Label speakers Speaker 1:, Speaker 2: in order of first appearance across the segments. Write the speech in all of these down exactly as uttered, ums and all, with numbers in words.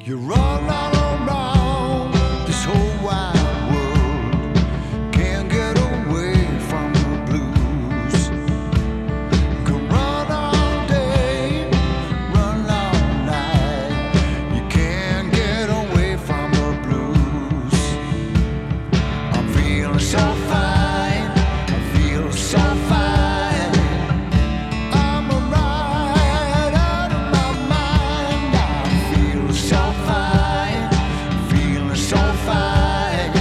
Speaker 1: You're all not around this whole wide world. Can't get away from the blues. Can run all day, run all night. You can't get away from the blues. I'm feeling so fine, I feel so fine. I'm right out of my mind. I feel so fine, feeling so fine.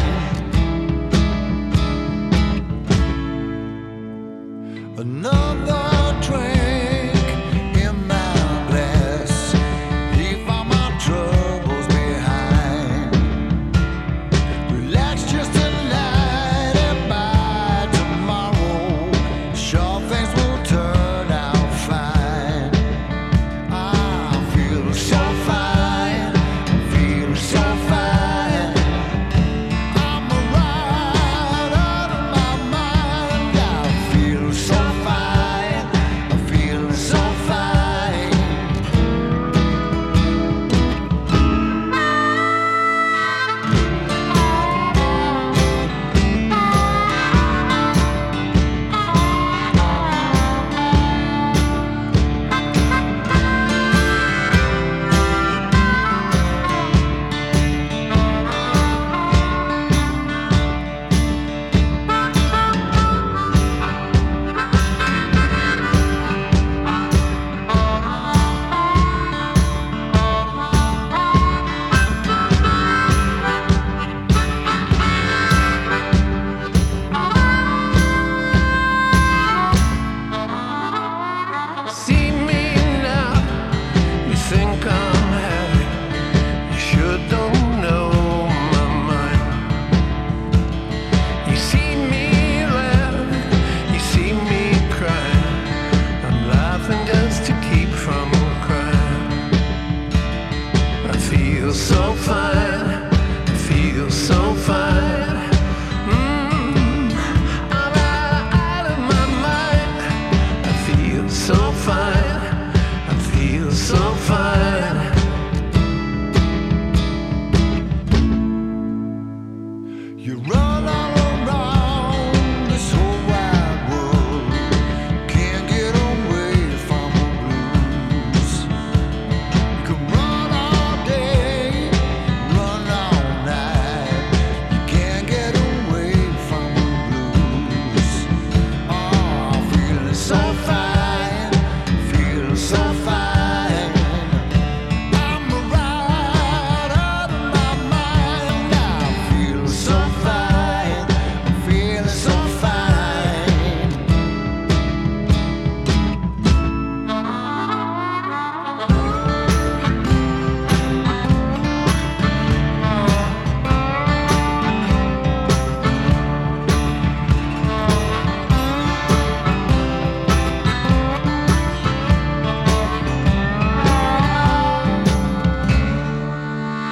Speaker 1: Another drink in my glass, leave all my troubles behind. Relax just tonight and by tomorrow, sure things will turn out fine. I feel so fine, feel so fine. I'm right out of my mind. I feel so fine, I feel so fine. See me now, you think I'm happy. You sure don't know my mind. You see me laugh, you see me crying. I'm laughing just to keep from crying. I feel so fine, I feel so